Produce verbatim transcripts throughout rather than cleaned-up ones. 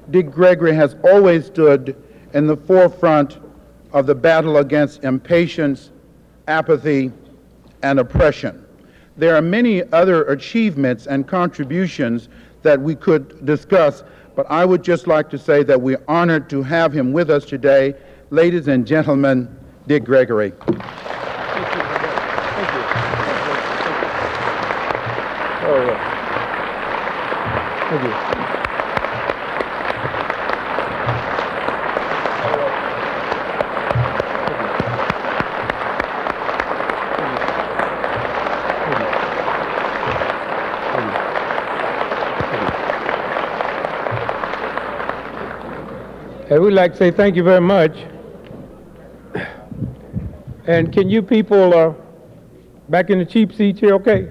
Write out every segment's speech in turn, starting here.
Dick Gregory has always stood in the forefront of the battle against impatience, apathy, and oppression. There are many other achievements and contributions that we could discuss, but I would just like to say that we're honored to have him with us today. Ladies and gentlemen, Dick Gregory. Thank you. Thank you. Oh, yeah. Thank you. And we'd like to say thank you very much. And can you people uh, back in the cheap seats here, okay?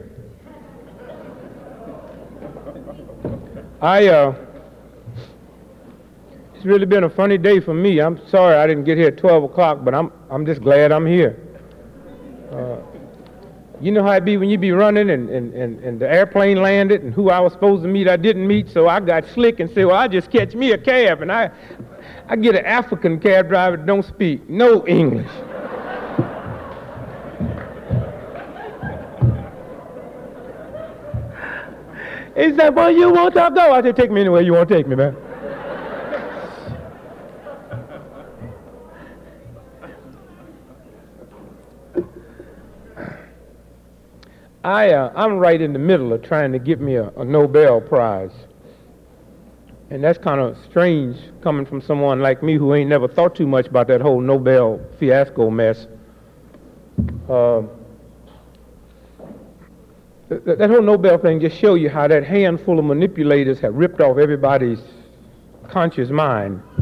I, uh, it's really been a funny day for me. I'm sorry I didn't get here at twelve o'clock, but I'm, I'm just glad I'm here. Uh, you know how it be when you be running and, and, and, and the airplane landed and who I was supposed to meet I didn't meet, so I got slick and said, well, I'll just catch me a cab. And I, I get an African cab driver that don't speak no English. He said, well, you want to go? I said, take me anywhere you want to take me, man. I, uh, I'm right in the middle of trying to get me a, a Nobel Prize. And that's kind of strange coming from someone like me who ain't never thought too much about that whole Nobel fiasco mess. Uh, th- that whole Nobel thing just show you how that handful of manipulators have ripped off everybody's conscious mind.